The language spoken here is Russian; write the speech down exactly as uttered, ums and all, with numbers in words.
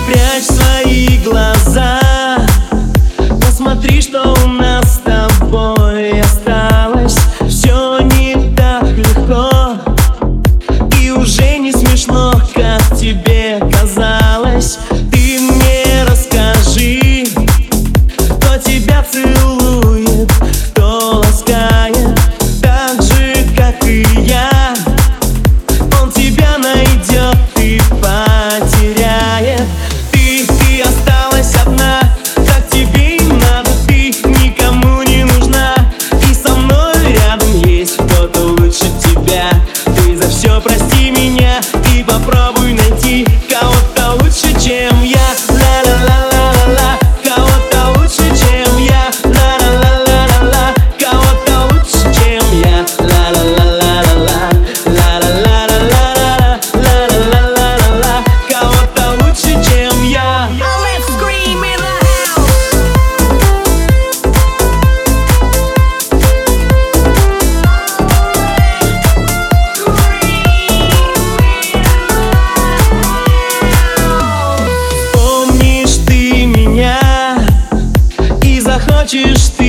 прячь свои глаза, посмотри, что у нас с тобой осталось. Все не так легко и уже не смешно, как тебе казалось. Ты мне расскажи, кто тебя целует, кто ласкает так же, как и я. Он тебя найдет и потеряет. Ты, ты осталась одна, как тебе и надо. Ты никому не нужна, и со мной рядом есть кто-то лучше тебя. Ты за все прости меня и попробуй найти кого-то лучше, чем я. Ла-ла-ла-ла-ла-ла, кого-то лучше, чем я. Ла-ла-ла-ла-ла-ла, кого-то лучше, чем я. Ла-ла-ла-ла-ла-ла, ла-ла-ла-ла-ла-ла, ла-ла-ла-ла-ла-ла, кого-то лучше, чем я. Let's scream in the Помнишь ты меня и захочешь